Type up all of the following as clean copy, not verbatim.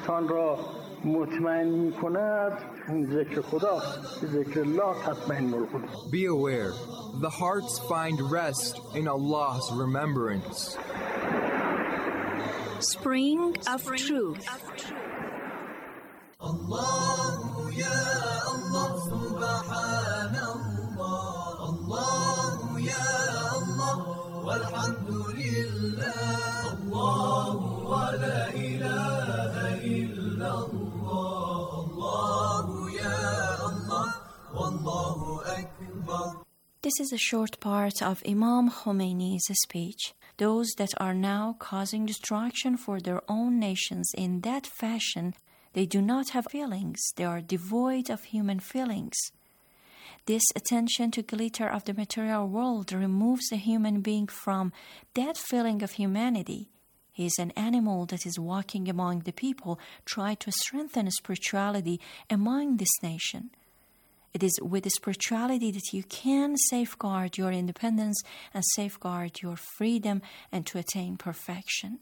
انسان را مطمئن می کند ذکر خدا، ذکر الله تطمئن القلوب. Be aware, the hearts find rest in Allah's remembrance. Spring of Truth. Allah ya Allah subhanallah, Allah ya Allah walhamdulillah, Allah wa la ilaha illallah, Allah ya Allah wallahu akbar. This is a short part of Imam Khomeini's speech. Those that are now causing destruction for their own nations in that fashion, they do not have feelings. They are devoid of human feelings. This attention to glitter of the material world removes the human being from that feeling of humanity. He is an animal that is walking among the people, try to strengthen spirituality among this nation. It is with spirituality that you can safeguard your independence and safeguard your freedom and to attain perfection.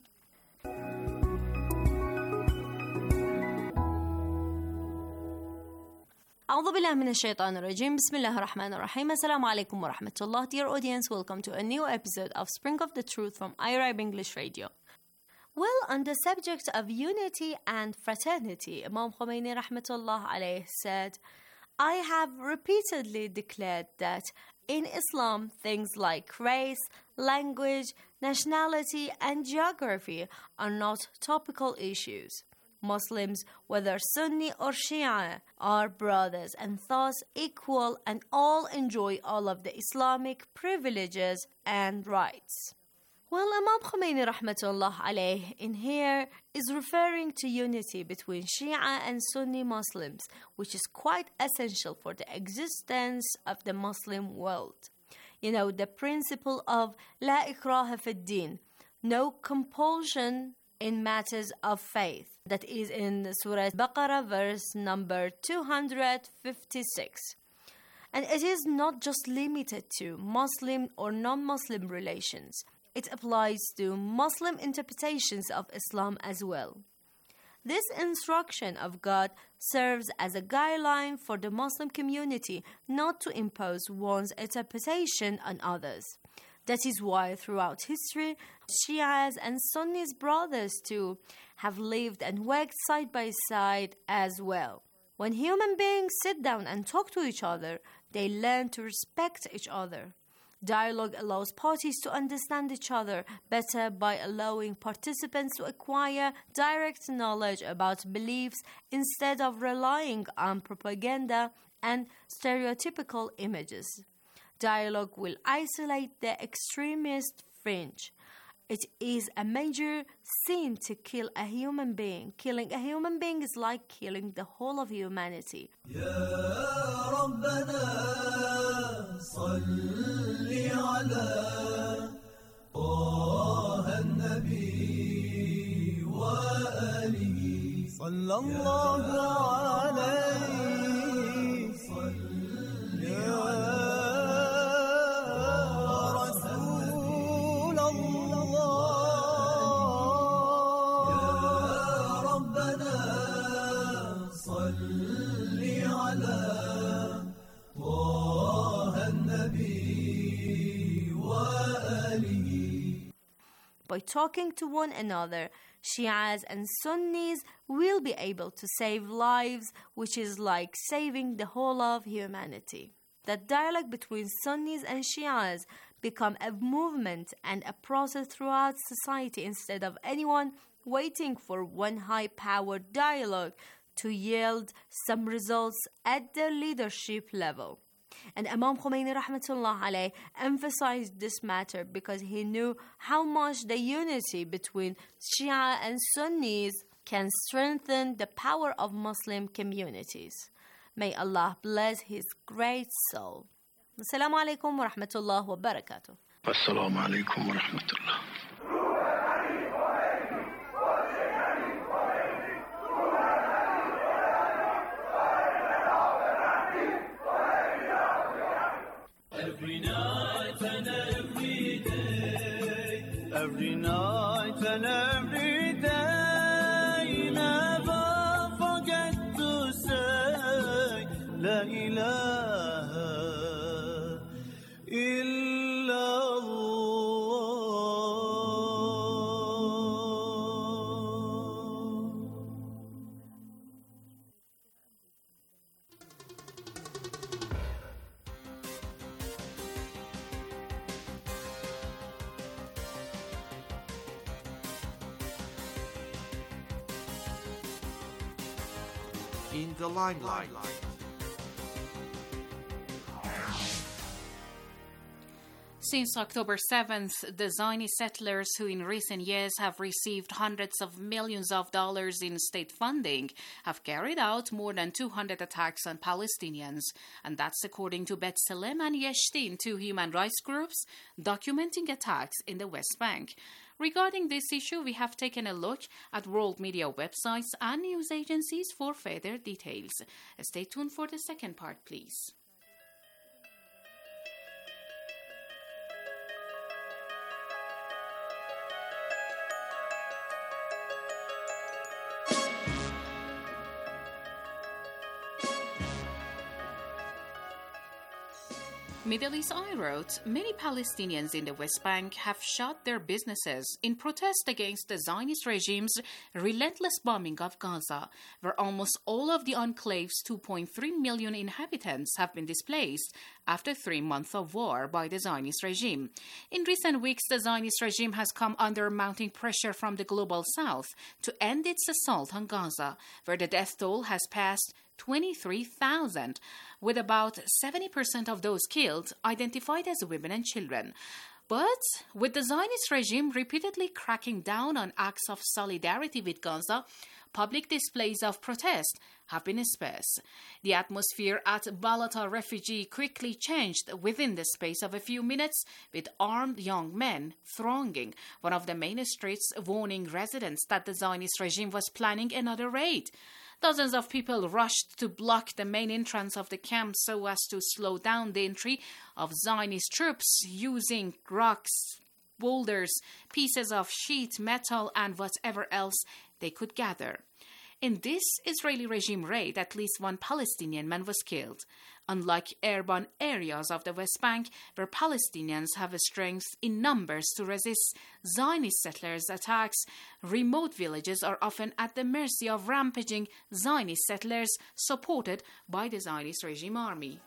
أعوذ بالله من الشيطان الرجيم. بسم الله الرحمن الرحيم. Assalamu alaikum wa rahmatullah. Dear audience, welcome to a new episode of Spring of the Truth from IRIB English Radio. Well, on the subject of unity and fraternity, Imam Khomeini rahmatullah alayh said, I have repeatedly declared that in Islam, things like race, language, nationality, and geography are not topical issues. Muslims, whether Sunni or Shia, are brothers and thus equal and all enjoy all of the Islamic privileges and rights. Well, Imam Khomeini rahmatullah alayh in here is referring to unity between Shia and Sunni Muslims, which is quite essential for the existence of the Muslim world. You know, the principle of La ikraha fi din, no compulsion in matters of faith. That is in Surah Baqarah verse number 256. And it is not just limited to Muslim or non-Muslim relations. It applies to Muslim interpretations of Islam as well. This instruction of God serves as a guideline for the Muslim community not to impose one's interpretation on others. That is why throughout history, Shias and Sunnis brothers too have lived and worked side by side as well. When human beings sit down and talk to each other, they learn to respect each other. Dialogue allows parties to understand each other better by allowing participants to acquire direct knowledge about beliefs instead of relying on propaganda and stereotypical images. Dialogue will isolate the extremist fringe. It is a major sin to kill a human being. Killing a human being is like killing the whole of humanity. Ya Rabbana salli ala Taha an-Nabi wa alihi sallallahu alayhi salli ala By talking to one another, Shias and Sunnis will be able to save lives, which is like saving the whole of humanity. That dialogue between Sunnis and Shias become a movement and a process throughout society instead of anyone waiting for one high-powered dialogue to yield some results at the leadership level. And Imam Khomeini rahmatullah alayh emphasized this matter because he knew how much the unity between Shia and Sunnis can strengthen the power of Muslim communities. May Allah bless his great soul. Assalamu alaikum wa rahmatullah wa barakatuh. Assalamu alaikum wa rahmatullah. Every night and every day, every night and every day, never إله إلا الله. In the limelight. Since October 7th, the Zionist settlers who in recent years have received hundreds of millions of dollars in state funding have carried out more than 200 attacks on Palestinians, and that's according to B'Tselem and Yesh Din, two human rights groups documenting attacks in the West Bank. Regarding this issue, we have taken a look at world media websites and news agencies for further details. Stay tuned for the second part, please. Middle East Eye wrote, many Palestinians in the West Bank have shut their businesses in protest against the Zionist regime's relentless bombing of Gaza, where almost all of the enclave's 2.3 million inhabitants have been displaced after 3 months of war by the Zionist regime. In recent weeks, the Zionist regime has come under mounting pressure from the global south to end its assault on Gaza, where the death toll has passed 23,000, with about 70% of those killed identified as women and children. But with the Zionist regime repeatedly cracking down on acts of solidarity with Gaza, public displays of protest have been sparse. The atmosphere at Balata refugee quickly changed within the space of a few minutes, with armed young men thronging one of the main streets, warning residents that the Zionist regime was planning another raid. Dozens of people rushed to block the main entrance of the camp so as to slow down the entry of Zionist troops using rocks, boulders, pieces of sheet metal, and whatever else they could gather. In this Israeli regime raid, at least one Palestinian man was killed. Unlike urban areas of the West Bank, where Palestinians have a strength in numbers to resist Zionist settlers' attacks, remote villages are often at the mercy of rampaging Zionist settlers supported by the Zionist regime army.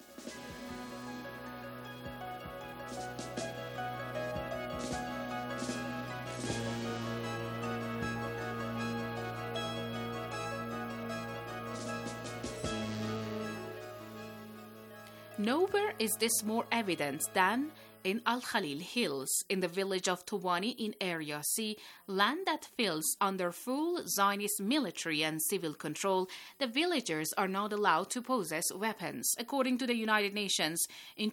Nowhere is this more evident than in Al-Khalil Hills, in the village of Tawani in Area C, land that feels under full Zionist military and civil control. The villagers are not allowed to possess weapons. According to the United Nations, in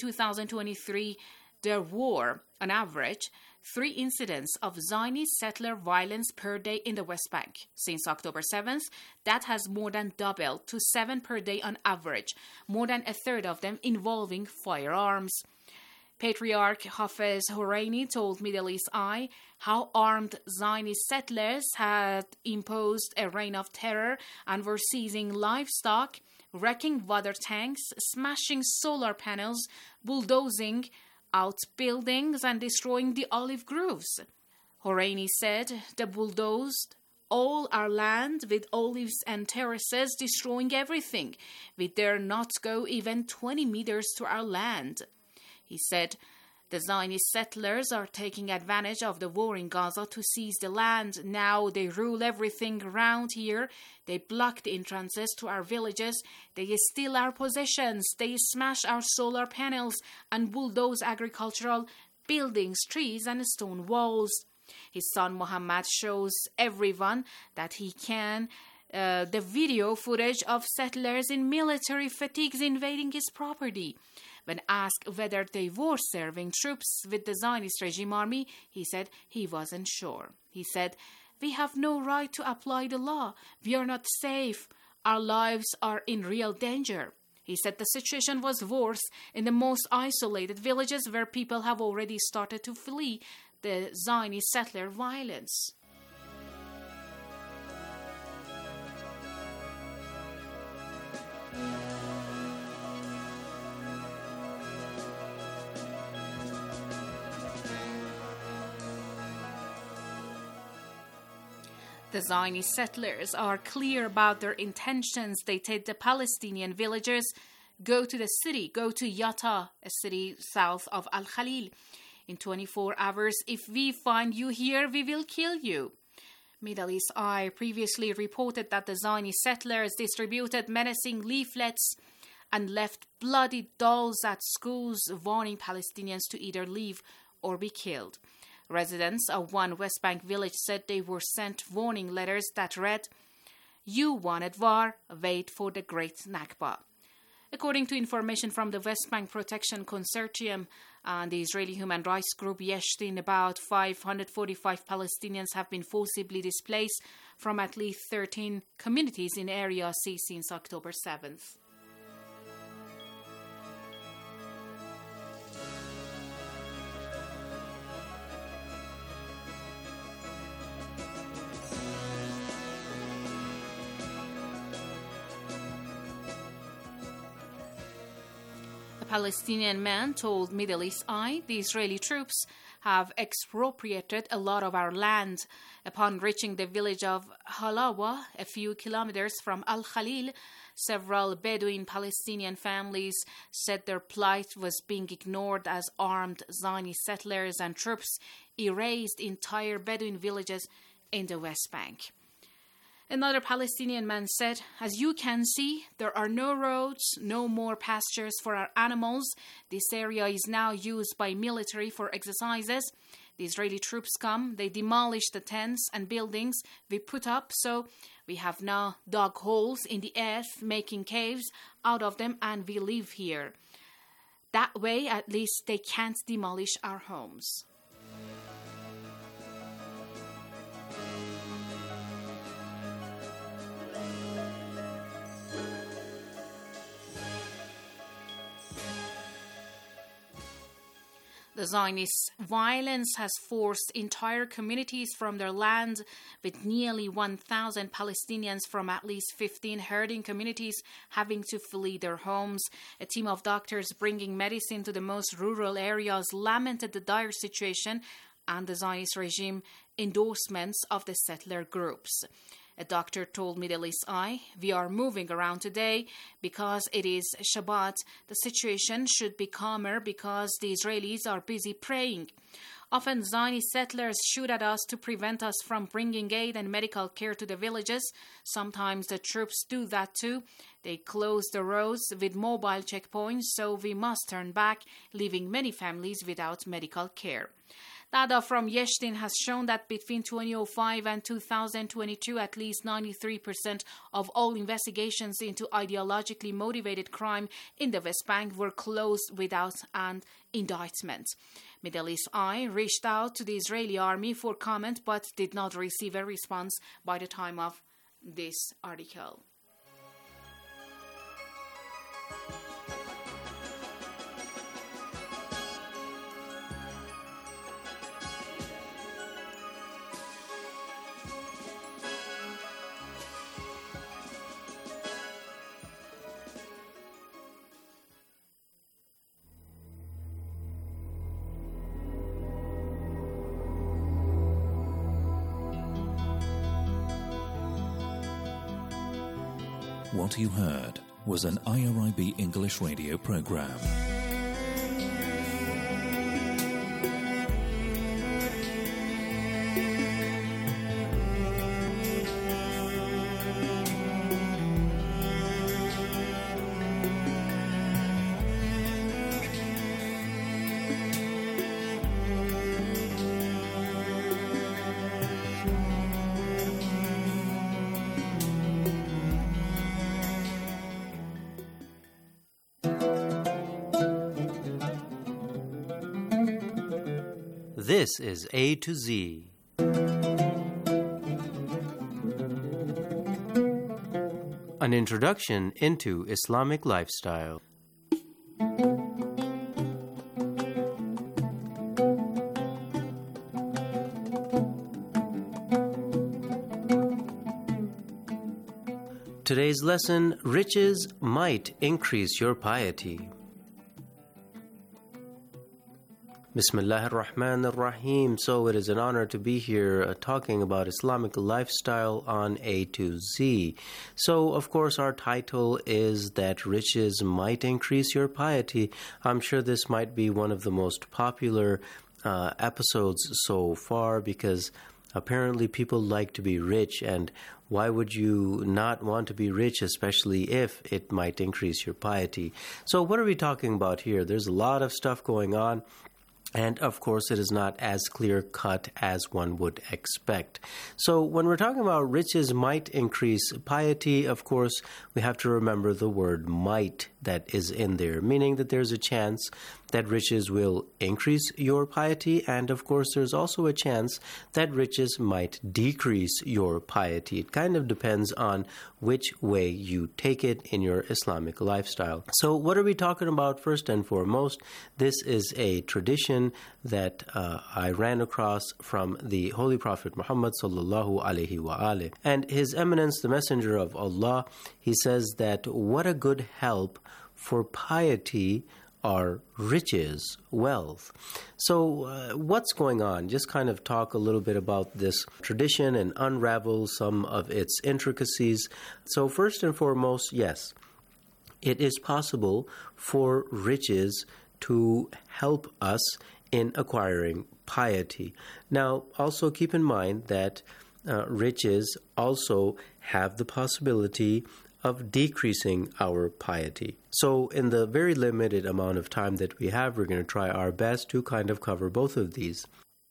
2023, there were, on average, 3 incidents of Zionist settler violence per day in the West Bank. Since October 7th, that has more than doubled to 7 per day on average, more than a third of them involving firearms. Patriarch Hafez Horeini told Middle East Eye how armed Zionist settlers had imposed a reign of terror and were seizing livestock, wrecking water tanks, smashing solar panels, bulldozing out buildings and destroying the olive groves. Horeini said they bulldozed all our land with olives and terraces, destroying everything. We dare not go even 20 meters to our land. He said the Zionist settlers are taking advantage of the war in Gaza to seize the land. Now they rule everything around here. They block the entrances to our villages. They steal our possessions. They smash our solar panels and bulldoze agricultural buildings, trees, and stone walls. His son Muhammad shows everyone that he can the video footage of settlers in military fatigues invading his property. When asked whether they were serving troops with the Zionist regime army, he said he wasn't sure. He said, "We have no right to apply the law. We are not safe. Our lives are in real danger." He said the situation was worse in the most isolated villages where people have already started to flee the Zionist settler violence. The Zionist settlers are clear about their intentions. They tell the Palestinian villagers, go to the city, go to Yatta, a city south of Al-Khalil. In 24 hours, if we find you here, we will kill you. Middle East Eye previously reported that the Zionist settlers distributed menacing leaflets and left bloody dolls at schools, warning Palestinians to either leave or be killed. Residents of one West Bank village said they were sent warning letters that read, "You wanted war, wait for the Great Nakba." According to information from the West Bank Protection Consortium and the Israeli human rights group Yesh Din, about 545 Palestinians have been forcibly displaced from at least 13 communities in Area C since October 7th. A Palestinian man told Middle East Eye the Israeli troops have expropriated a lot of our land. Upon reaching the village of Halawa, a few kilometers from Al-Khalil, several Bedouin Palestinian families said their plight was being ignored as armed Zionist settlers and troops erased entire Bedouin villages in the West Bank. Another Palestinian man said, "As you can see, there are no roads, no more pastures for our animals. This area is now used by military for exercises. The Israeli troops come, they demolish the tents and buildings we put up, so we have now dug holes in the earth, making caves out of them, and we live here. That way, at least, they can't demolish our homes." The Zionist violence has forced entire communities from their land, with nearly 1,000 Palestinians from at least 15 herding communities having to flee their homes. A team of doctors bringing medicine to the most rural areas lamented the dire situation and the Zionist regime endorsements of the settler groups. A doctor told Middle East Eye, "We are moving around today because it is Shabbat. The situation should be calmer because the Israelis are busy praying. Often Zionist settlers shoot at us to prevent us from bringing aid and medical care to the villages. Sometimes the troops do that too. They close the roads with mobile checkpoints, so we must turn back, leaving many families without medical care." Data from Yesh Din has shown that between 2005 and 2022, at least 93% of all investigations into ideologically motivated crime in the West Bank were closed without an indictment. Middle East Eye reached out to the Israeli army for comment but did not receive a response by the time of this article. What you heard was an IRIB English radio program. This is A to Z. An introduction into Islamic lifestyle. Today's lesson, riches might increase your piety. Bismillahir Rahmanir Rahim. So it is an honor to be here talking about Islamic lifestyle on A to Z. So, of course, our title is that riches might increase your piety. I'm sure this might be one of the most popular episodes so far because apparently people like to be rich, and why would you not want to be rich, especially if it might increase your piety? So what are we talking about here? There's a lot of stuff going on. And, of course, it is not as clear-cut as one would expect. So when we're talking about riches might increase piety, of course, we have to remember the word might that is in there, meaning that there's a chance that riches will increase your piety, and, of course, there's also a chance that riches might decrease your piety. It kind of depends on which way you take it in your Islamic lifestyle. So what are we talking about first and foremost? This is a tradition that I ran across from the Holy Prophet Muhammad sallallahu alaihi wasallam. And His Eminence, the Messenger of Allah, he says that what a good help for piety are riches, wealth. So what's going on? Just kind of talk a little bit about this tradition and unravel some of its intricacies. So first and foremost, yes, it is possible for riches to help us in acquiring piety. Now, also keep in mind that riches also have the possibility of decreasing our piety. So in the very limited amount of time that we have, we're going to try our best to kind of cover both of these.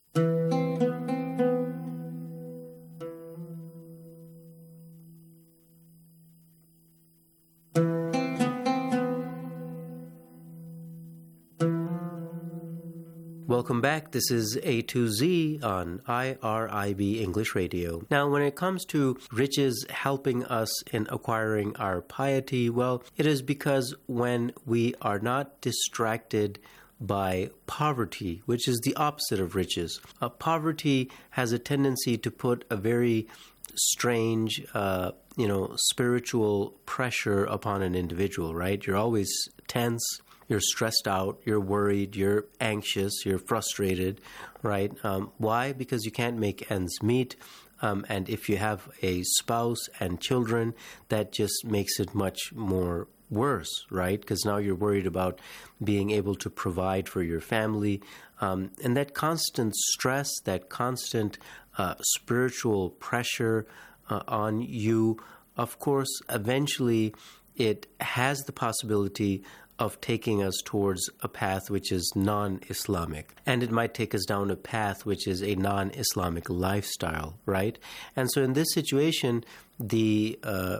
Welcome back. This is A to Z on IRIB English Radio. Now, when it comes to riches helping us in acquiring our piety, well, it is because when we are not distracted by poverty, which is the opposite of riches. Poverty has a tendency to put a very strange, spiritual pressure upon an individual, right? You're always tense. You're stressed out, you're worried, you're anxious, you're frustrated, right? Why? Because you can't make ends meet. And if you have a spouse and children, that just makes it much more worse, right? Because now you're worried about being able to provide for your family. And that constant stress, that constant spiritual pressure on you, of course, eventually it has the possibility of taking us towards a path which is non-Islamic. And it might take us down a path which is a non-Islamic lifestyle, right? And so in this situation, the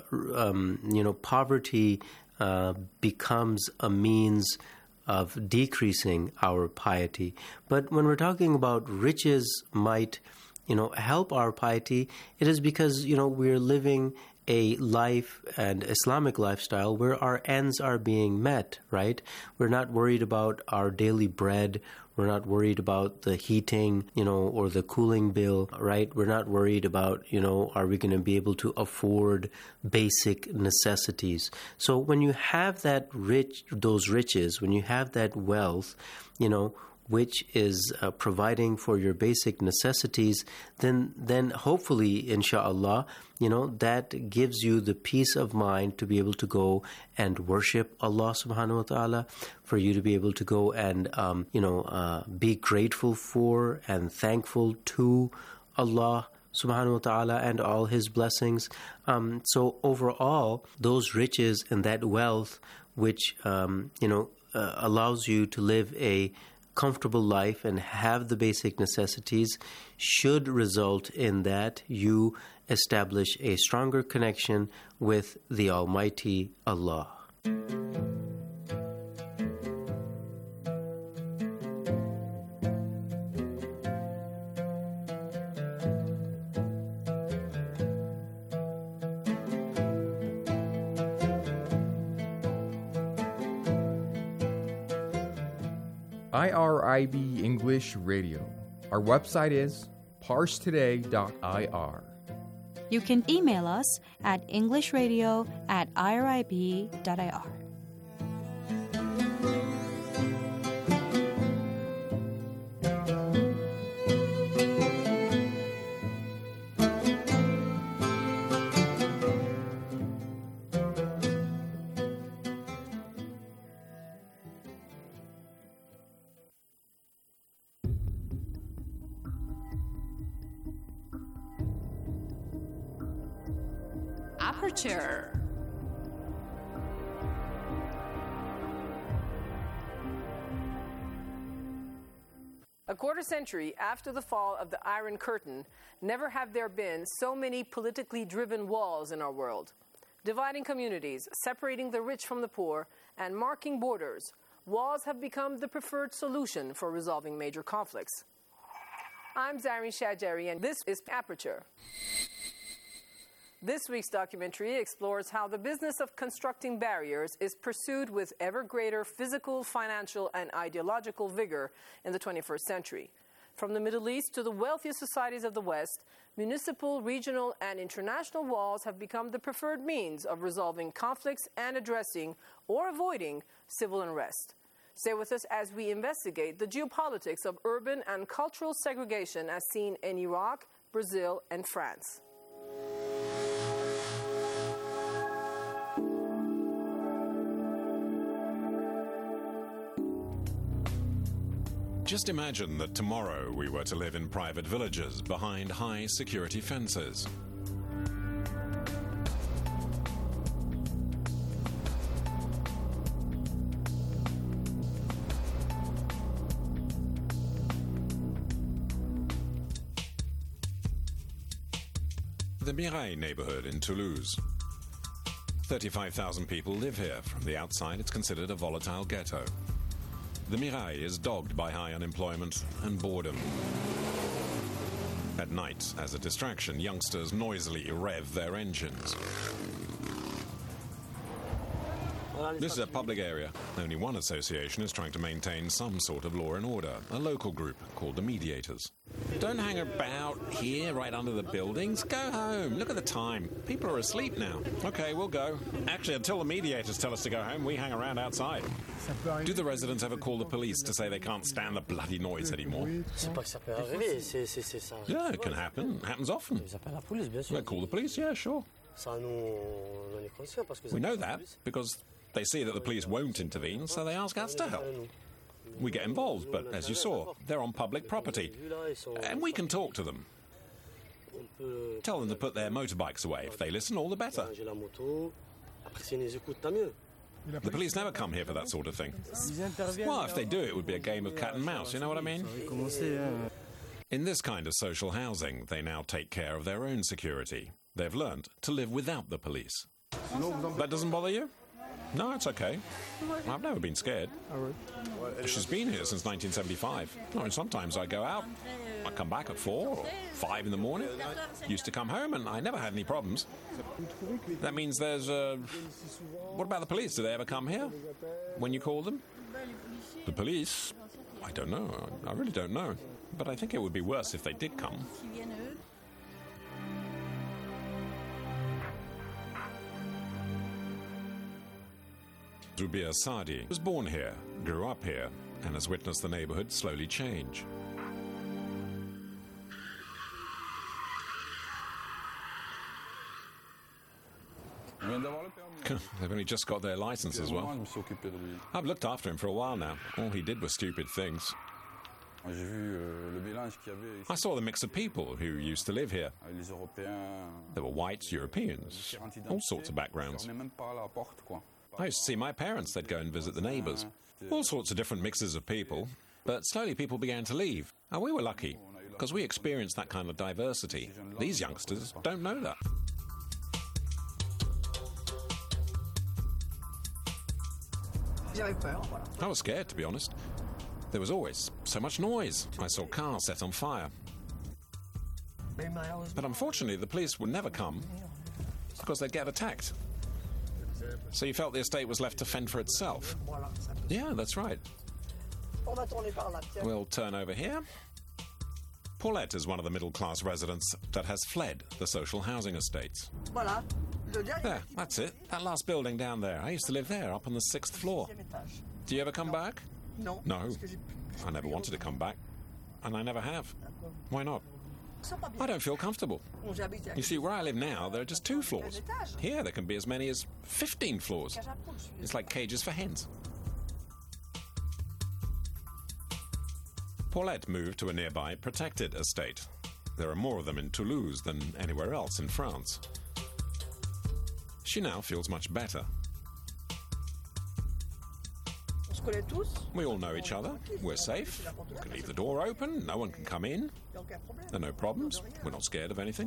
poverty becomes a means of decreasing our piety. But when we're talking about riches might, help our piety, it is because, we're living a life and Islamic lifestyle where our ends are being met, right? We're not worried about our daily bread. We're not worried about the heating, or the cooling bill, right? We're not worried about, are we going to be able to afford basic necessities? So when you have those riches, when you have that wealth, which is providing for your basic necessities, then hopefully, inshallah, that gives you the peace of mind to be able to go and worship Allah subhanahu wa ta'ala, for you to be able to go and, be grateful for and thankful to Allah subhanahu wa ta'ala and all His blessings. So overall, those riches and that wealth, which, allows you to live a comfortable life and have the basic necessities, should result in that you establish a stronger connection with the Almighty Allah. IRIB English Radio. Our website is parstoday.ir. You can email us at englishradio@irib.ir. Aperture. A quarter century after the fall of the Iron Curtain, never have there been so many politically driven walls in our world. Dividing communities, separating the rich from the poor, and marking borders, walls have become the preferred solution for resolving major conflicts. I'm Zareen Shajeri, and this is Aperture. This week's documentary explores how the business of constructing barriers is pursued with ever greater physical, financial, and ideological vigor in the 21st century. From the Middle East to the wealthiest societies of the West, municipal, regional, and international walls have become the preferred means of resolving conflicts and addressing or avoiding civil unrest. Stay with us as we investigate the geopolitics of urban and cultural segregation as seen in Iraq, Brazil, and France. Just imagine that tomorrow we were to live in private villages behind high security fences. The Mirail neighborhood in Toulouse. 35,000 people live here. From the outside, it's considered a volatile ghetto. The Mirail is dogged by high unemployment and boredom. At night, as a distraction, youngsters noisily rev their engines. This is a public area. Only one association is trying to maintain some sort of law and order, a local group called the Mediators. Don't hang about here right under the buildings. Go home. Look at the time. People are asleep now. Okay, we'll go. Actually, until the Mediators tell us to go home, we hang around outside. Do the residents ever call the police to say they can't stand the bloody noise anymore? Yeah, it can happen. It happens often. They call the police, yeah, sure. We know that because they see that the police won't intervene, so they ask us to help. We get involved, but as you saw, they're on public property, and we can talk to them. Tell them to put their motorbikes away. If they listen, all the better. The police never come here for that sort of thing. Well, if they do, it would be a game of cat and mouse, you know what I mean? In this kind of social housing, they now take care of their own security. They've learned to live without the police. That doesn't bother you? No, it's okay. I've never been scared. She's been here since 1975. I mean, sometimes I go out, I come back at 4 or 5 in the morning. Used to come home and I never had any problems. That means there's What about the police? Do they ever come here when you call them? The police? I don't know. I really don't know. But I think it would be worse if they did come. Zubir Sadi was born here, grew up here, and has witnessed the neighborhood slowly change. They've only just got their license as well. I've looked after him for a while now. All he did was stupid things. I saw the mix of people who used to live here. There were whites, Europeans, all sorts of backgrounds. I used to see my parents. They'd go and visit the neighbours. All sorts of different mixes of people. But slowly people began to leave. And we were lucky, because we experienced that kind of diversity. These youngsters don't know that. I was scared, to be honest. There was always so much noise. I saw cars set on fire. But unfortunately, the police would never come, because they'd get attacked. So you felt the estate was left to fend for itself? Yeah, that's right. We'll turn over here. Paulette is one of the middle-class residents that has fled the social housing estates. There, that's it. That last building down there. I used to live there, up on the 6th floor. Do you ever come back? No. I never wanted to come back. And I never have. Why not? I don't feel comfortable. You see, where I live now, there are just 2 floors. Here, there can be as many as 15 floors. It's like cages for hens. Paulette moved to a nearby protected estate. There are more of them in Toulouse than anywhere else in France. She now feels much better. We all know each other. We're safe. We can leave the door open. No one can come in. There are no problems. We're not scared of anything.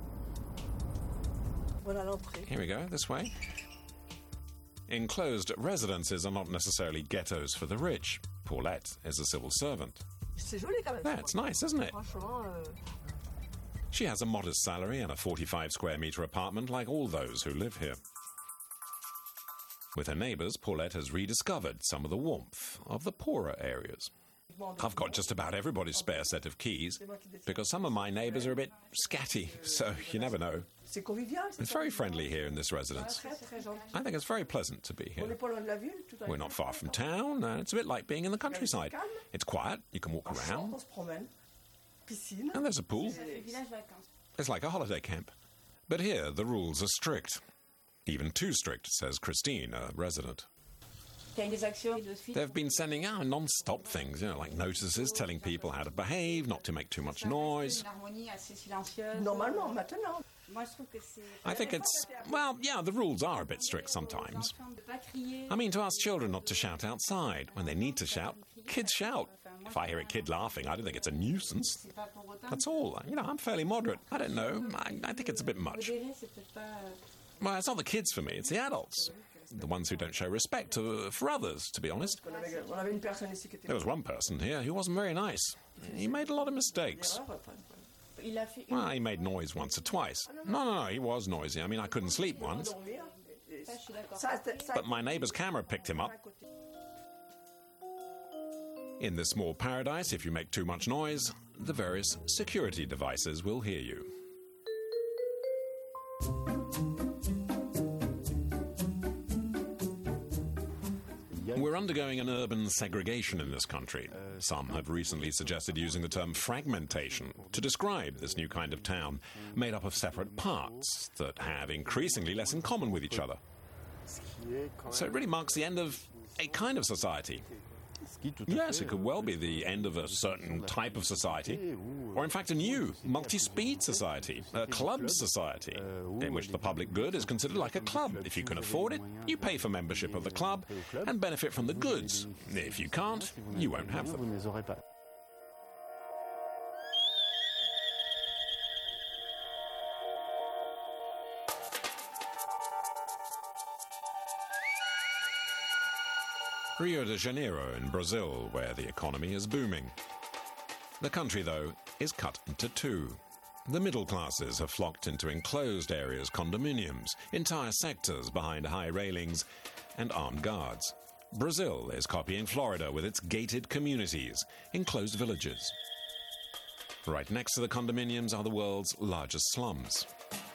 Here we go, this way. Enclosed residences are not necessarily ghettos for the rich. Paulette is a civil servant. That's nice, isn't it? She has a modest salary and a 45 square metre apartment like all those who live here. With her neighbours, Paulette has rediscovered some of the warmth of the poorer areas. I've got just about everybody's spare set of keys, because some of my neighbours are a bit scatty, so you never know. It's very friendly here in this residence. I think it's very pleasant to be here. We're not far from town, and it's a bit like being in the countryside. It's quiet, you can walk around, and there's a pool. It's like a holiday camp. But here, the rules are strict. Even too strict, says Christine, a resident. They've been sending out non-stop things, like notices telling people how to behave, not to make too much noise. I think it's, the rules are a bit strict sometimes. I mean, to ask children not to shout outside. When they need to shout, kids shout. If I hear a kid laughing, I don't think it's a nuisance. That's all. I'm fairly moderate. I don't know. I think it's a bit much. Well, it's not the kids for me, it's the adults. The ones who don't show respect for others, to be honest. There was one person here who wasn't very nice. He made a lot of mistakes. Well, he made noise once or twice. No, he was noisy. I mean, I couldn't sleep once. But my neighbour's camera picked him up. In this small paradise, if you make too much noise, the various security devices will hear you. We're undergoing an urban segregation in this country. Some have recently suggested using the term fragmentation to describe this new kind of town, made up of separate parts that have increasingly less in common with each other. So it really marks the end of a kind of society. Yes, it could well be the end of a certain type of society, or in fact a new, multi-speed society, a club society, in which the public good is considered like a club. If you can afford it, you pay for membership of the club and benefit from the goods. If you can't, you won't have them. Rio de Janeiro in Brazil, where the economy is booming. The country, though, is cut into two. The middle classes have flocked into enclosed areas, condominiums, entire sectors behind high railings, and armed guards. Brazil is copying Florida with its gated communities, enclosed villages. Right next to the condominiums are the world's largest slums.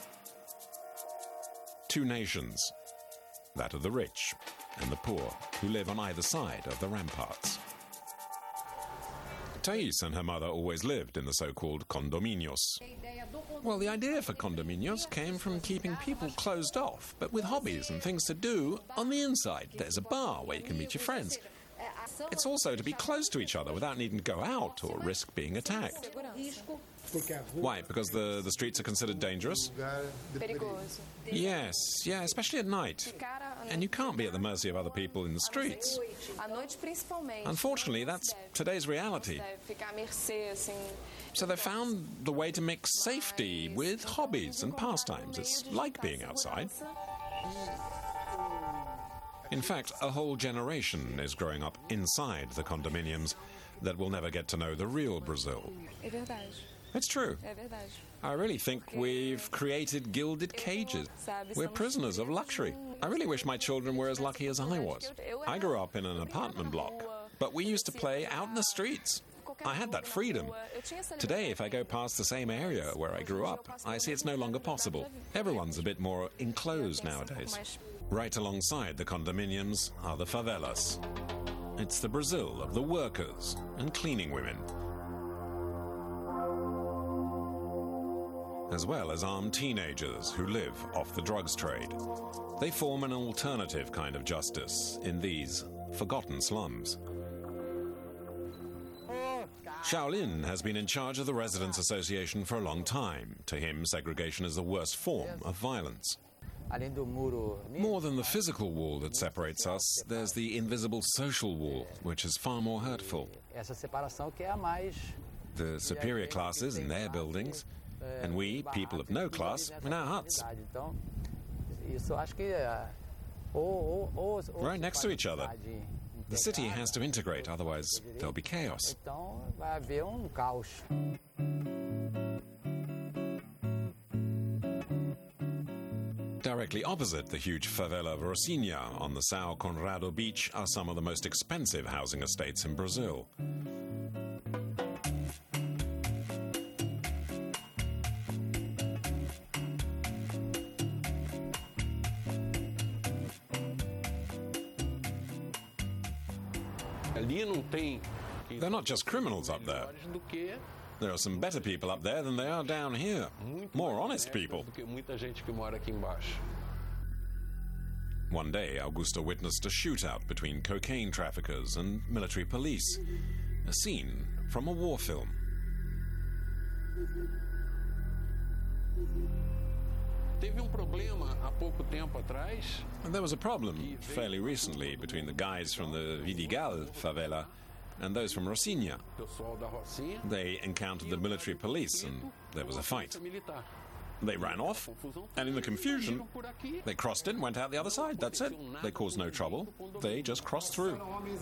Two nations, that of the rich and the poor, who live on either side of the ramparts. Thais and her mother always lived in the so-called condominios. Well, the idea for condominios came from keeping people closed off, but with hobbies and things to do on the inside. There's a bar where you can meet your friends. It's also to be close to each other without needing to go out or risk being attacked. Why? Because the streets are considered dangerous? Yes, especially at night. And you can't be at the mercy of other people in the streets. Unfortunately, that's today's reality. So they found the way to mix safety with hobbies and pastimes. It's like being outside. In fact, a whole generation is growing up inside the condominiums that will never get to know the real Brazil. It's true. I really think we've created gilded cages. We're prisoners of luxury. I really wish my children were as lucky as I was. I grew up in an apartment block, but we used to play out in the streets. I had that freedom. Today, if I go past the same area where I grew up, I see it's no longer possible. Everyone's a bit more enclosed nowadays. Right alongside the condominiums are the favelas. It's the Brazil of the workers and cleaning women, as well as armed teenagers who live off the drugs trade. They form an alternative kind of justice in these forgotten slums. Shaolin has been in charge of the Residents' Association for a long time. To him, segregation is the worst form of violence. More than the physical wall that separates us, there's the invisible social wall, which is far more hurtful. The superior classes in their buildings, and we, people of no class, in our huts. Right next to each other. The city has to integrate, otherwise there'll be chaos. Directly opposite the huge favela of Rocinha on the São Conrado beach are some of the most expensive housing estates in Brazil. They're not just criminals up there. There are some better people up there than there are down here. More honest people. One day, Augusto witnessed a shootout between cocaine traffickers and military police. A scene from a war film. And there was a problem fairly recently between the guys from the Vidigal favela and those from Rocinha. They encountered the military police and there was a fight. They ran off, and in the confusion, they crossed in, went out the other side. That's it. They caused no trouble. They just crossed through.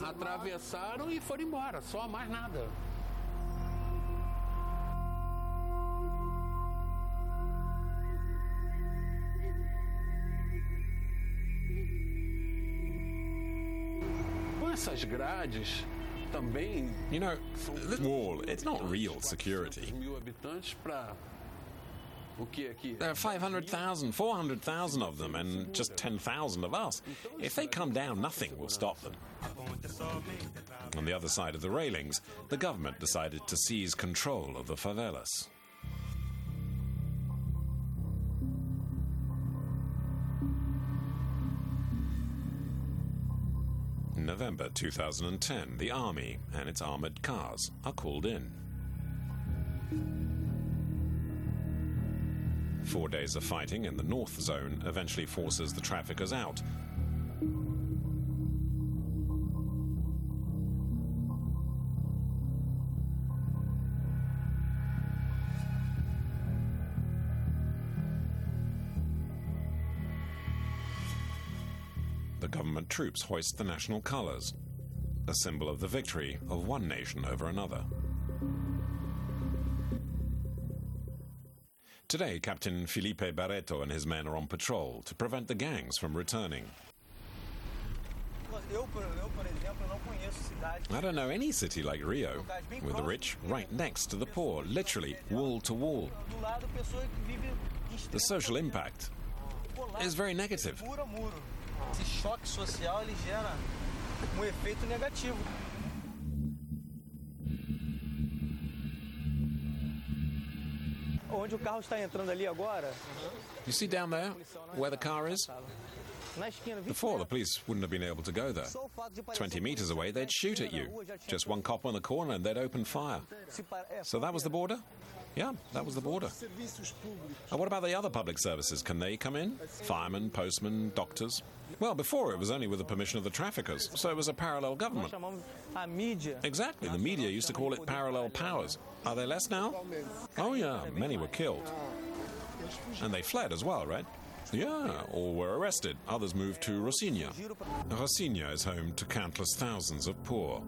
You know, this wall, it's not real security. There are 500,000, 400,000 of them, and just 10,000 of us. If they come down, nothing will stop them. On the other side of the railings, the government decided to seize control of the favelas. In November 2010, the army and its armored cars are called in. 4 days of fighting in the North Zone eventually forces the traffickers out. The government troops hoist the national colors, a symbol of the victory of one nation over another. Today, Captain Felipe Barreto and his men are on patrol to prevent the gangs from returning. I don't know any city like Rio, with the rich right next to the poor, literally wall to wall. The social impact is very negative. Esse choque social ele gera efeito negativo. Onde o carro está entrando ali agora? You see down there where the car is? Before, the police wouldn't have been able to go there. 20 meters away, they'd shoot at you. Just one cop on the corner and they'd open fire. So that was the border? Yeah, that was the border. And what about the other public services? Can they come in? Firemen, postmen, doctors? Well, before it was only with the permission of the traffickers, so it was a parallel government. Exactly, the media used to call it parallel powers. Are there less now? Oh yeah, many were killed. And they fled as well, right? Yeah, or were arrested. Others moved to Rocinha. Rocinha is home to countless thousands of poor.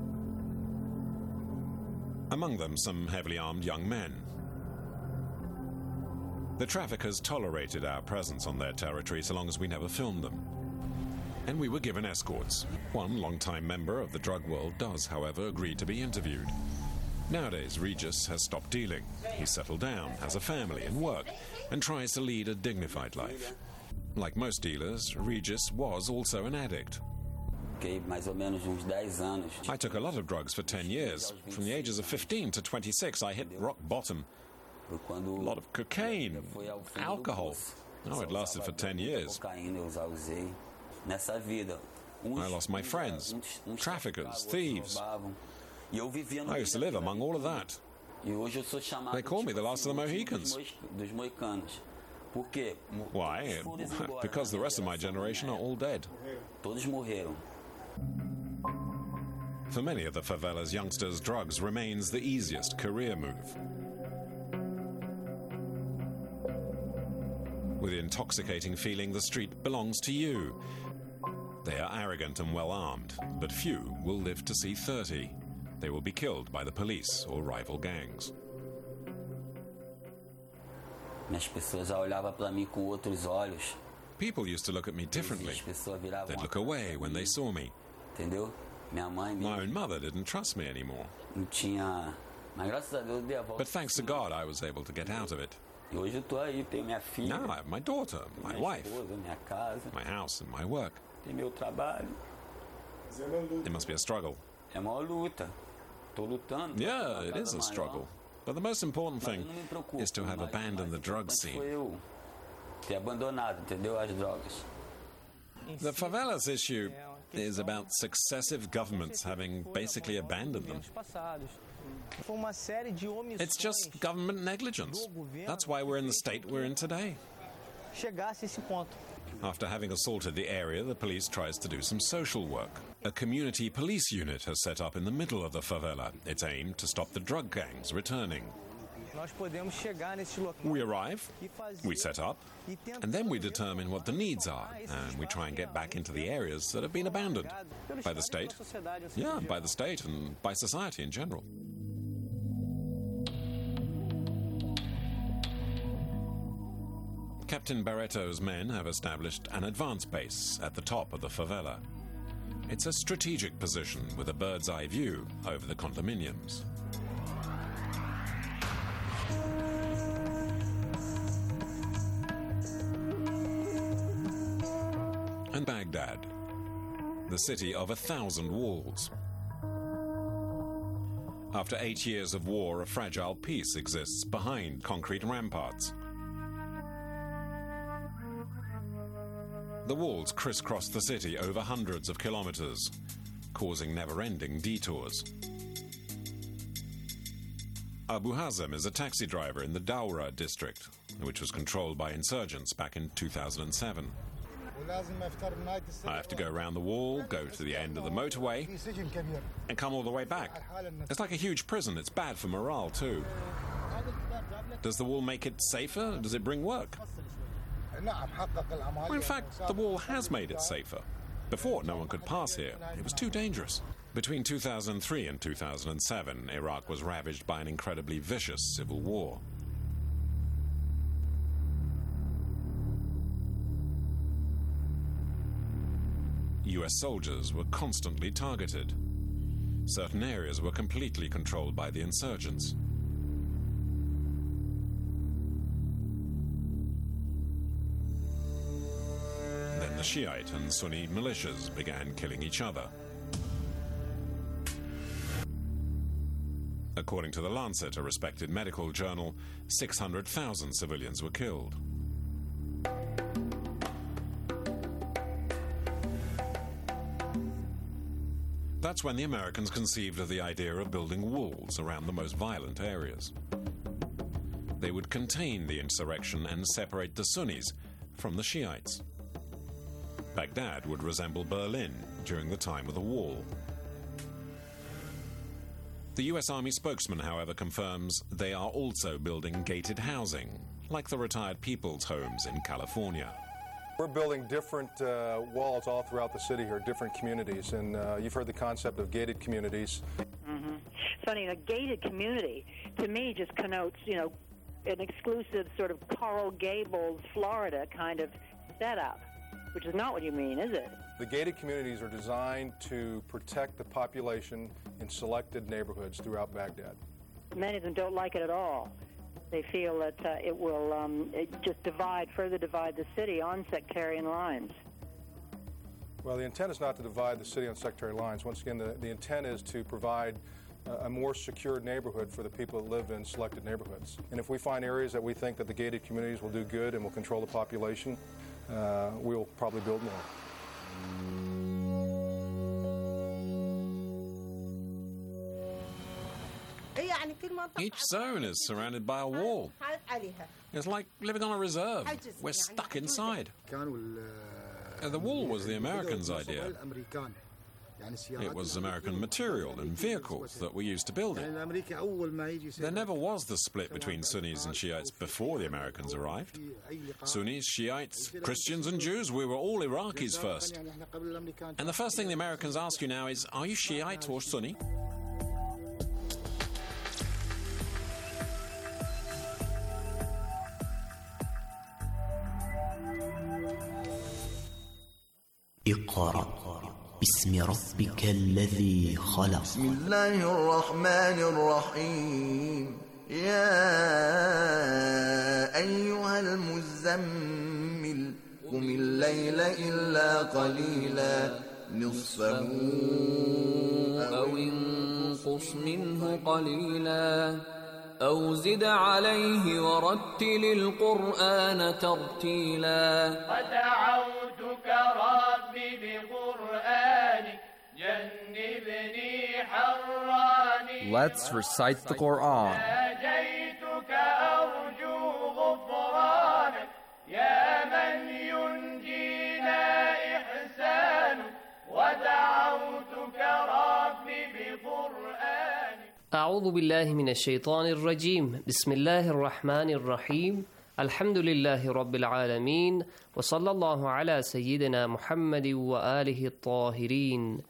Among them, some heavily armed young men. The traffickers tolerated our presence on their territory so long as we never filmed them. And we were given escorts. One long-time member of the drug world does, however, agree to be interviewed. Nowadays, Regis has stopped dealing. He's settled down, has a family and work, and tries to lead a dignified life. Like most dealers, Regis was also an addict. I took a lot of drugs for 10 years. From the ages of 15 to 26, I hit rock bottom. A lot of cocaine, alcohol. Oh, it lasted for 10 years. I lost my friends, traffickers, thieves. I used to live among all of that. They call me the last of the Mohicans. Why? Because the rest of my generation are all dead. Todos morreram. For many of the favela's youngsters, drugs remains the easiest career move. With the intoxicating feeling the street belongs to you. They are arrogant and well-armed, but few will live to see 30. They will be killed by the police or rival gangs. As pessoas já olhavam para mim com outros olhos. People used to look at me differently. They'd look away when they saw me. Entendeu? Minha mãe My own mother didn't trust me anymore. não tinha. Mas graças a Deus dei a volta. But thanks to God, I was able to get out of it. E hoje eu tô aí, tenho minha filha. Now I have my daughter, my wife, esposa, minha casa, my house and my work. tem meu trabalho. It must be a struggle. É uma luta. Tô lutando. Yeah, it is a struggle. But the most important Mas eu thing não me preocupo, is to have mas abandoned the drug importante scene. foi eu ter abandonado, entendeu? As drogas. The favelas issue is about successive governments having basically abandoned them. Foi uma série de omissões. It's just government negligence. That's why we're in the state we're in today. Chegasse a esse ponto. After having assaulted the area, the police tries to do some social work. A community police unit has set up in the middle of the favela. It's aimed to stop the drug gangs returning. Nós podemos chegar nesse local. We arrive, we set up, and then we determine what the needs are, and we try and get back into the areas that have been abandoned by the state. Yeah, by the state and by society in general. Captain Barreto's men have established an advance base at the top of the favela. It's a strategic position with a bird's-eye view over the condominiums. And Baghdad, the city of 1,000 walls. After 8 years of war, a fragile peace exists behind concrete ramparts. The walls crisscross the city over hundreds of kilometers, causing never-ending detours. Abu Hazem is a taxi driver in the Dawra district, which was controlled by insurgents back in 2007. I have to go around the wall, go to the end of the motorway, and come all the way back. It's like a huge prison. It's bad for morale, too. Does the wall make it safer? Does it bring work? Well, in fact, the wall has made it safer. Before, no one could pass here. It was too dangerous. Between 2003 and 2007, Iraq was ravaged by an incredibly vicious civil war. US soldiers were constantly targeted. Certain areas were completely controlled by the insurgents. Then the Shiite and Sunni militias began killing each other. According to The Lancet, a respected medical journal, 600,000 civilians were killed. That's when the Americans conceived of the idea of building walls around the most violent areas. They would contain the insurrection and separate the Sunnis from the Shiites. Baghdad would resemble Berlin during the time of the wall. The US Army spokesman, however, confirms they are also building gated housing, like the retired people's homes in California. We're building different walls all throughout the city here, different communities, and you've heard the concept of gated communities. Mm-hmm. So, a gated community, to me, just connotes, an exclusive sort of Coral Gables, Florida kind of setup, which is not what you mean, is it? The gated communities are designed to protect the population in selected neighborhoods throughout Baghdad. Many of them don't like it at all. They feel that it will just further divide the city on sectarian lines. Well, the intent is not to divide the city on sectarian lines. Once again, the intent is to provide a more secure neighborhood for the people that live in selected neighborhoods. And if we find areas that we think that the gated communities will do good and will control the population, we'll probably build more. هي Each zone is surrounded by a wall. It's like living on a reserve. We're stuck inside. The wall was the Americans' idea. It was American material and vehicles that were used to build it. There never was the split between Sunnis and Shiites before the Americans arrived. Sunnis, Shiites, Christians and Jews, we were all Iraqis first. And the first thing the Americans ask you now is, are you Shiite or Sunni? اقرأ باسم ربك الذي خلق. بسم الله الرحمن الرحيم. يا أيها المزمل قم الليل إلا قليلا نصفه أو انقص منه قليلا أو زد عليه ورتل القرآن ترتيلا. ودعوتك ربي بقرآنك جنبني حراني. Let's recite the Quran. ناجيتك أرجو غفرانك يا من ينجينا إحسانك ودعوتك ربي بقرآنك. أعوذ بالله من الشيطان الرجيم. بسم الله الرحمن الرحيم. الحمد لله رب العالمين وصلى الله على سيدنا محمد وآله الطاهرين.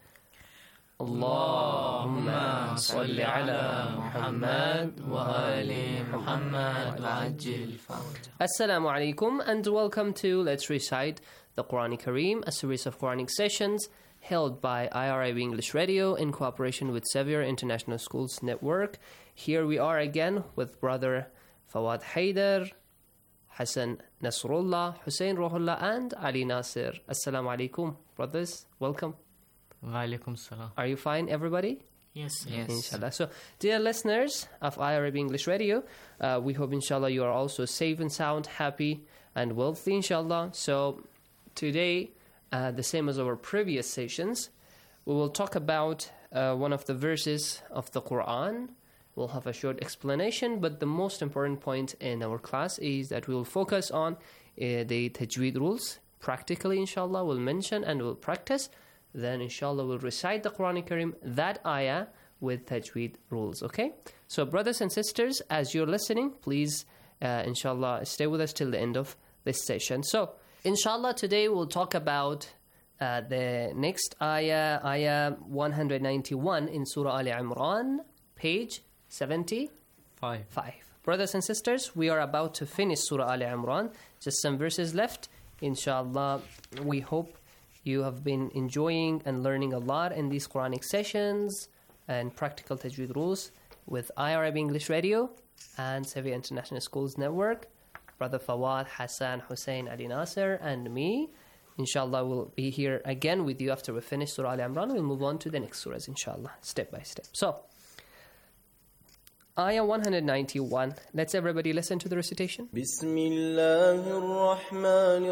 اللهم صل على محمد وآل محمد وعجل فرجه. Assalamu alaikum and welcome to Let's Recite the Quran Kareem, a series of Quranic sessions held by IRIB English Radio in cooperation with Xavier International Schools Network. Here we are again with Brother Fawad Haider, Hassan Nasrullah, Hussein Rohullah and Ali Nasir. Assalamu alaikum, brothers. Welcome. Wa alaikum salam. Are you fine, everybody? Yes. Inshallah. So, dear listeners of IRIB English Radio, we hope inshallah you are also safe and sound, happy and wealthy inshallah. So, today, the same as our previous sessions, we will talk about one of the verses of the Quran. We'll have a short explanation, but the most important point in our class is that we will focus on the tajweed rules. Practically, inshallah, we'll mention and we'll practice. Then, inshallah, we'll recite the Quran Kareem, that ayah, with tajweed rules, okay? So, brothers and sisters, as you're listening, please, inshallah, stay with us till the end of this session. So, inshallah, today we'll talk about the next ayah 191 in Surah Al Imran, page 75. Brothers and sisters, we are about to finish Surah Al Imran. Just some verses left. Inshallah, we hope you have been enjoying and learning a lot in these Quranic sessions and practical tajweed rules with IRIB English Radio and Xavier International Schools Network. Brother Fawad, Hassan, Hussein, Ali Nasir, and me. Inshallah, we'll be here again with you after we finish Surah Al Imran. We'll move on to the next surahs, inshallah, step by step. So, Ayah 191. Let's everybody listen to the recitation. Bismillahir Rahmanir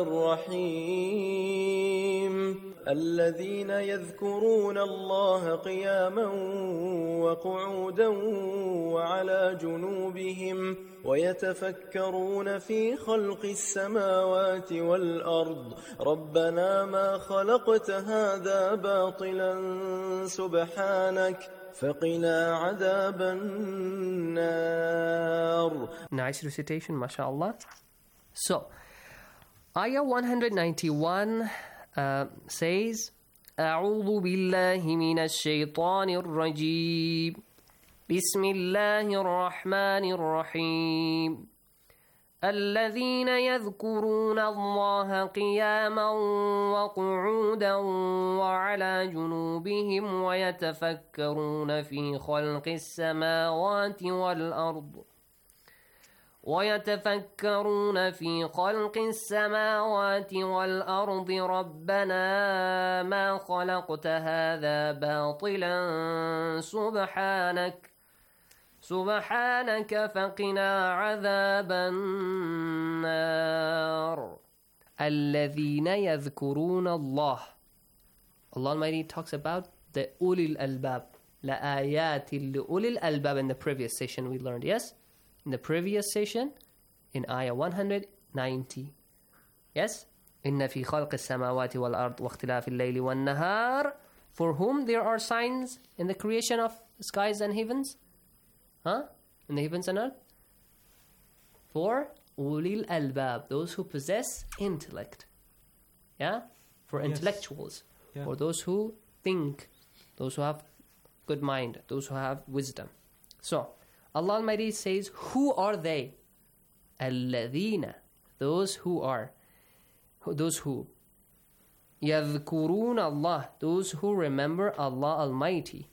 Rahim. الذين يذكرون الله قياما وقعودا وعلى جنوبهم ويتفكرون في خلق السماوات والأرض ربنا ما خلقت هذا باطلا سبحانك فقنا عذاب النار. Nice recitation, mashallah. So, Ayah 191 says, أعوذ بالله من الشيطان الرجيم بسم الله الرحمن الرحيم الذين يذكرون الله قياما وقعودا وعلى جنوبهم ويتفكرون في خلق السماوات والأرض ربنا ما خلقت هذا باطلا سبحانك فقنا عذاب النار. الذين يذكرون Allah. Allah Almighty talks about the ulil albab, لآيات لأولي الألباب. In the previous session we learned, yes? In the previous session, in ayah 190. Yes? إن في خلق السماوات والأرض واختلاف الليل والنهار. For whom there are signs in the creation of skies and heavens? In the heavens and earth? For ulil albab, those who possess intellect. Yeah? For intellectuals. Yeah. For those who think, those who have good mind, those who have wisdom. So, Allah Almighty says, who are they? الذين, those who are. Those who? يذكرون Allah, those who remember Allah Almighty.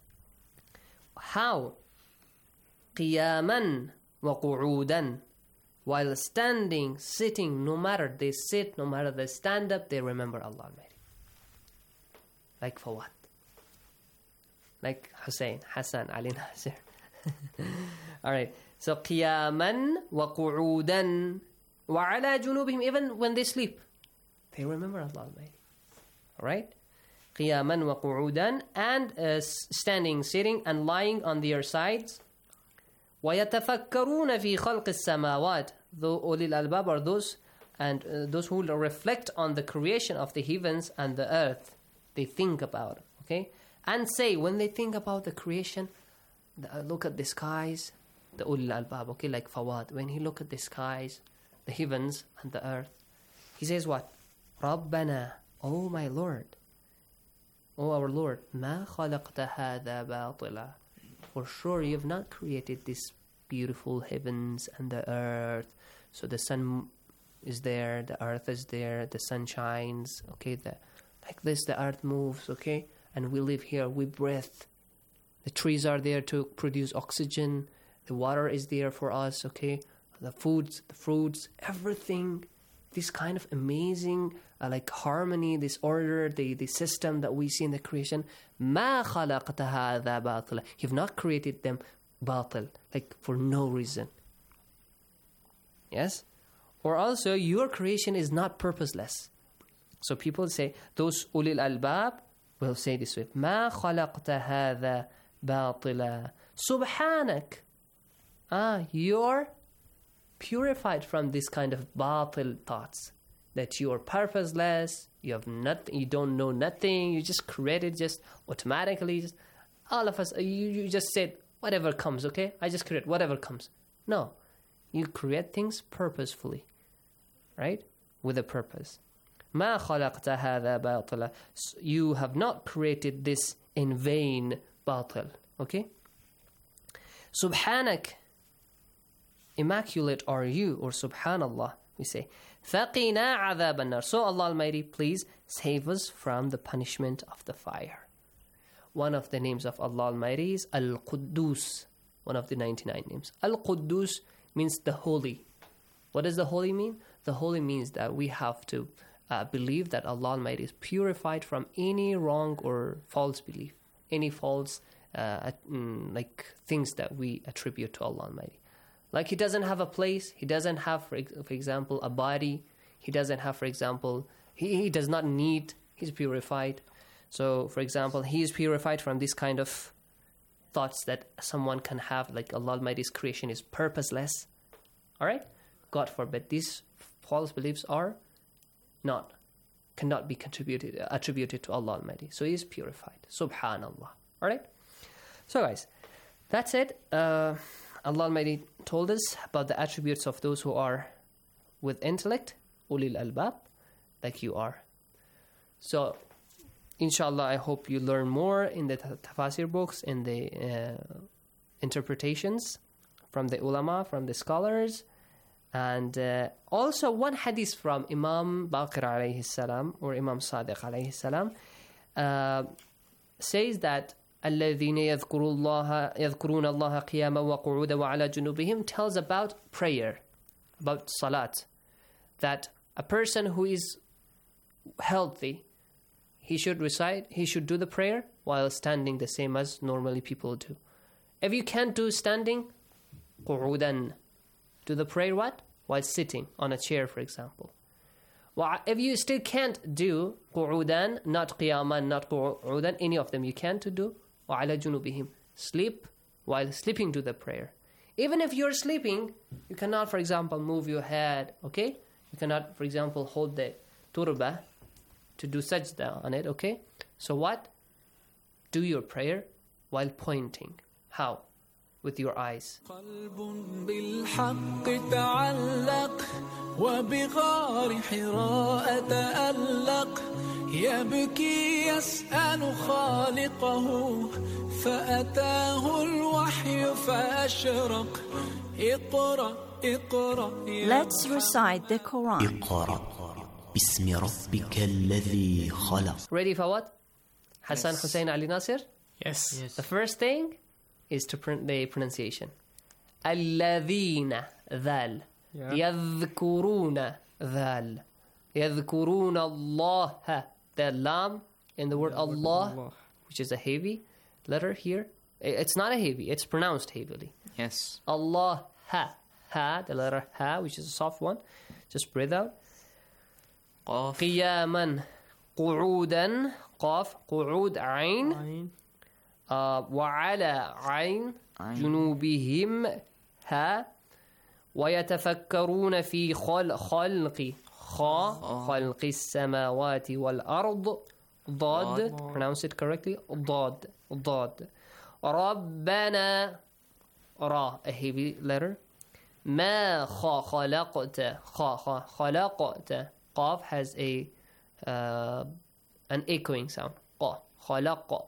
How? قياما وقعودا, while standing, sitting, no matter they sit, no matter they stand up, they remember Allah Almighty. Like for what? Like Hussein, Hassan, Ali Nasir. Alright, so قياما وقعودا وعلى جنوبهم, even when they sleep, they remember Allah Almighty. Alright? قياما وقعودا, and standing, sitting, and lying on their sides. وَيَتَفَكَّرُونَ فِي خَلْقِ السَّمَاوَاتِ. Though أولي الألباب are those, and those who reflect on the creation of the heavens and the earth. They think about it, okay? And say, when they think about the creation, look at the skies, the أولي الألباب, okay? Like Fawad, when he look at the skies, the heavens and the earth, he says what? رَبَّنَا, oh my Lord, oh our Lord, مَا خَلَقْتَ هَذَا بَاطِلًا. For sure you have not created this beautiful heavens and the earth. So the sun is there, the earth is there, the sun shines, okay? Like this, the earth moves, okay? And we live here, we breathe. The trees are there to produce oxygen. The water is there for us, okay? The foods, the fruits, everything. This kind of amazing like harmony, this order, the system that we see in the creation. مَا خَلَقْتَ هَذَا بَاطِلًا. You've not created them batil, like for no reason. Yes? Or also, your creation is not purposeless. So people say, those ulil albab will say this way, مَا خَلَقْتَ هَذَا بَاطِلًا سُبْحَانَكَ. You're purified from this kind of batil thoughts, that you are purposeless, you don't know nothing, you just created just automatically. All of us, you just said, whatever comes, okay? I just create whatever comes. No, you create things purposefully, right? With a purpose. مَا خَلَقْتَ هَذَا بَاطِلًا. You have not created this in vain, batil, okay? Subhanak, immaculate are you, or Subhanallah, we say. فَقِنَا عَذَابَ النَّارِ. So Allah Almighty, please save us from the punishment of the fire. One of the names of Allah Almighty is Al-Quddus, one of the 99 names. Al-Quddus means the holy. What does the holy mean? The holy means that we have to believe that Allah Almighty is purified from any wrong or false belief, any false like things that we attribute to Allah Almighty. Like He doesn't have a place, He doesn't have, for example, a body, He doesn't have, for example, He does not need, He's purified. So, for example, He is purified from this kind of thoughts that someone can have, like Allah Almighty's creation is purposeless. Alright? God forbid, these false beliefs cannot be attributed to Allah Almighty. So He is purified. Subhanallah. Alright? So guys, that's it. Allah Almighty told us about the attributes of those who are with intellect, ulil albab, like you are. So, inshallah, I hope you learn more in the tafasir books, in the interpretations from the ulama, from the scholars, and also one hadith from Imam Baqir alayhi salam, or Imam Sadiq alayhi salam, says that الذين يذكرون الله قياما وقعودا وعلى جنوبهم, tells about prayer, about salat, that a person who is healthy, he should do the prayer while standing, the same as normally people do. If you can't do standing, قعودا, do the prayer what? While sitting on a chair, for example. If you still can't do قعودا, not قياما, not قعودا, any of them you can't do, وعلى جنوبهم. Sleep while sleeping to the prayer. Even if you're sleeping, you cannot, for example, move your head, okay? You cannot, for example, hold the turba to do sajda on it, okay? So what? Do your prayer while pointing. How? With your eyes. قلب بالحق تعلق وبغار حراء تألق يبكي يسأل خالقه فأتاه الوحي فأشرق اقرأ اقرأ. Let's recite the Quran. اقرأ باسم ربك الذي خلق. Ready for what? Hassan Hussein Ali Nasir? Yes. The first thing is to print the pronunciation. الذين ذال يذكرون ذال يذكرون الله. The lam in the word Allah, which is a heavy letter here. It's not a heavy, it's pronounced heavily. Yes. Allah, ha, the letter ha, which is a soft one. Just breathe out. قياما قعودا قاف قعود عين وعلى عين جنوبهم ها ويتفكرون في خلق السماوات والأرض ضاد. Pronounce it correctly. ضاد. ربنا را, a heavy letter. ما خلقت قاف has an echoing sound. خلق.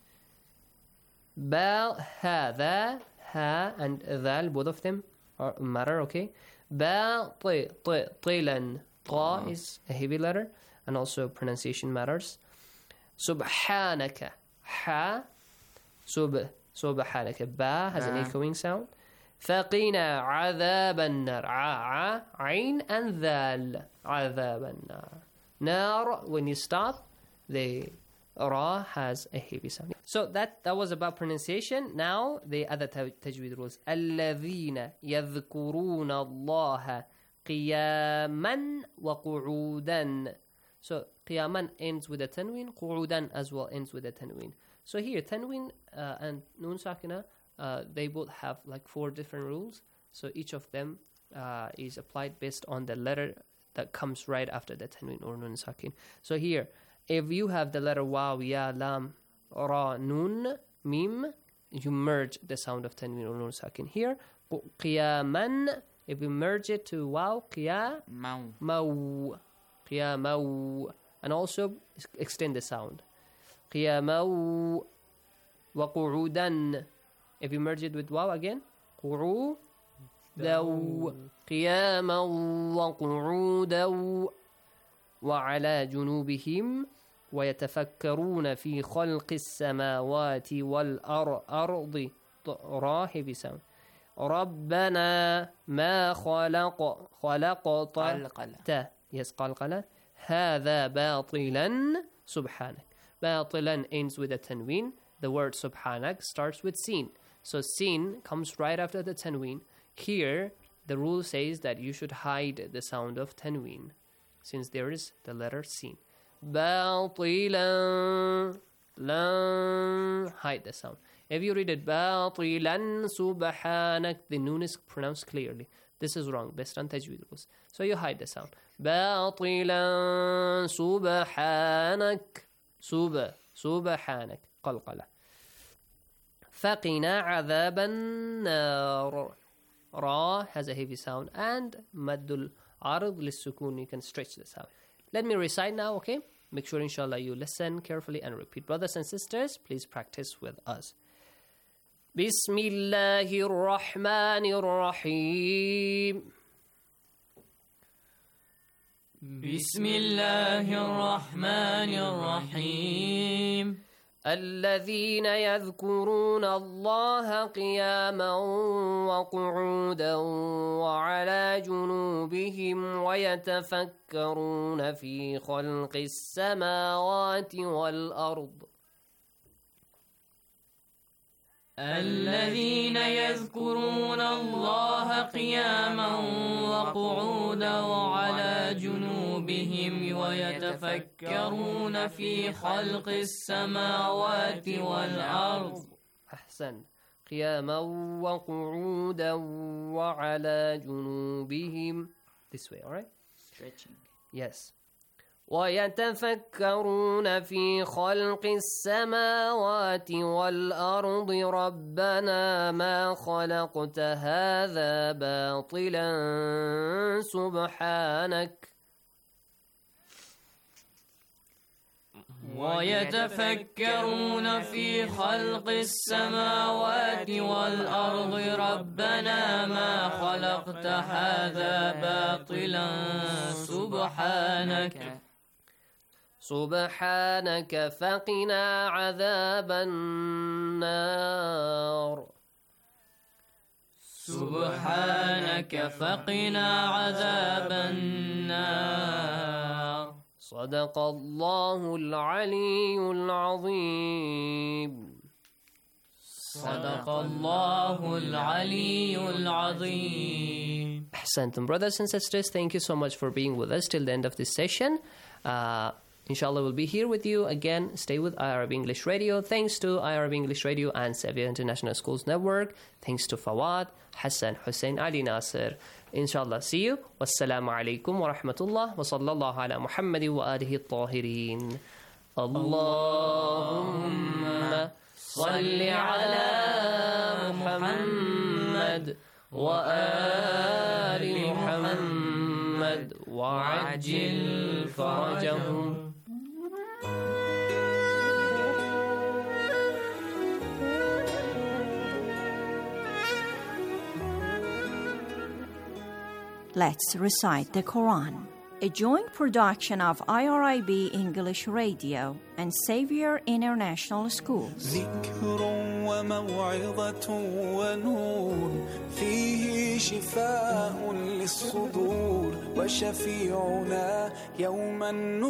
با هذا ha and ذال, both of them matter, okay? با طيلا طا is a heavy letter and also pronunciation matters. سبحانك ha سبحانك ba has an echoing sound. فقنا عذاب النار عين and ذال عذاب النار. نار, when you stop, the ra has a heavy sound. So that was about pronunciation. Now the other tajweed rules. الذين يذكرون الله قياما وقعودا. So قياما ends with a tanween. قعودا as well ends with a tanween. So here tanween and nun sakina, they both have like 4 different rules. So each of them is applied based on the letter that comes right after the tanween or nun sakin. So here, if you have the letter waw, ya, lam, ra, nun, mim, you merge the sound of tanween or nun sakin. Here, qiyaman, if you merge it to waw, qiya, maw, qiyamaw, and also extend the sound. Qiyamaw wa qu'udan. If you merge it with waw again, qu'u, daw, qiyaman wa qu'udaw, وعلى جنوبهم ويتفكرون في خلق السماوات والأرض را heavy sound. ربنا ما خلقت yes قلقلة هذا باطلا سبحانك. باطلا ends with a tanween. The word subhanak starts with sin. So sin comes right after the tanween. Here the rule says that you should hide the sound of tanween, since there is the letter sin. باطلا lan, hide the sound. If you read it باطلا subhanak, the noon is pronounced clearly. This is wrong, based on tajweed rules. So you hide the sound. باطلا subhanak subhanak قلقلة. فقنا عذاب النار. Ra has a heavy sound and maddul arad lissukun, you can stretch the sound. Let me recite now, okay? Make sure inshallah you listen carefully and repeat. Brothers and sisters, please practice with us. Bismillahir Rahmanir Rahim. Bismillahir Rahmanir Rahim. الذين يذكرون الله قياما وقعودا وعلى جنوبهم ويتفكرون في خلق السماوات والأرض. الذين يذكرون الله قياما وقعودا وعلى جنوبهم جنوبهم ويتفكرون في خلق السماوات والأرض. أحسن. قياما وقعودا وعلى جنوبهم. This way, alright? Stretching. Yes. ويتفكرون في خلق السماوات والأرض ربنا ما خلقت هذا باطلا سبحانك. ويتفكرون في خلق السماوات والأرض ربنا ما خلقت هذا باطلا سبحانك. سبحانك فقنا عذاب النار. سبحانك فقنا عذاب النار. صدق الله العلي العظيم. صدق الله العلي العظيم. Ahsantum, brothers and sisters, thank you so much for being with us till the end of this session. Inshallah, we'll be here with you again. Stay with IRB English Radio. Thanks to IRB English Radio and Xavier International Schools Network. Thanks to Fawad, Hassan, Hussein, Ali Nasir. Inshallah, see you. Wassalamu alaikum wa rahmatullah wa sallallahu ala Muhammadin wa alihi at-tahirin. Allahumma salli ala Muhammad wa ali Muhammad wa ajil farajahum. Let's recite the Quran, a joint production of IRIB English Radio and Xavier International Schools. ذكر وموعظة ونور فيه شفاء للصدور وشفيعنا يوم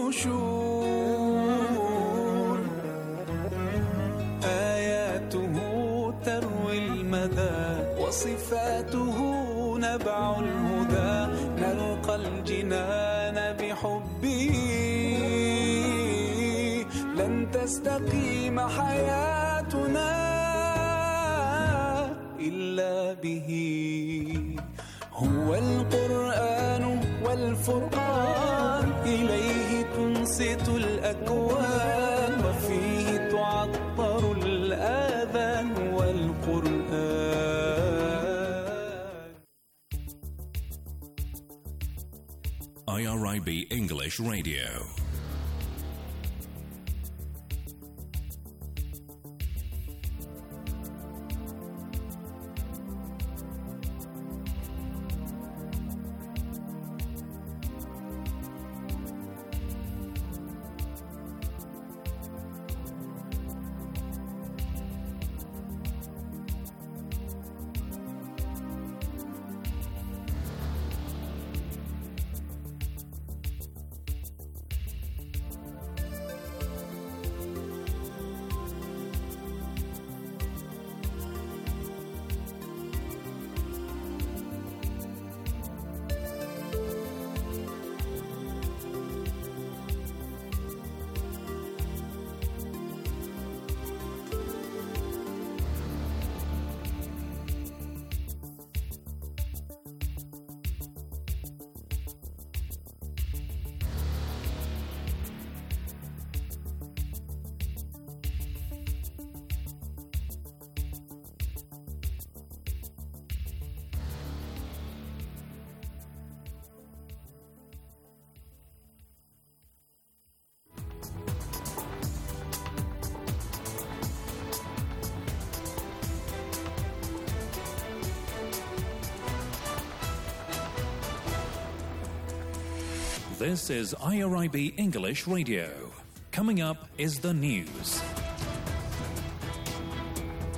النشور آياته تروي المدى وصفاته نبع الهدى نلقى الجنان بحبه لن تستقيم حياتنا إلا به هو القرآن والفرقان إليه تنصت الأكوان وفيه تعطر الآذان والقرآن. IRIB English Radio. This is IRIB English Radio. Coming up is the news.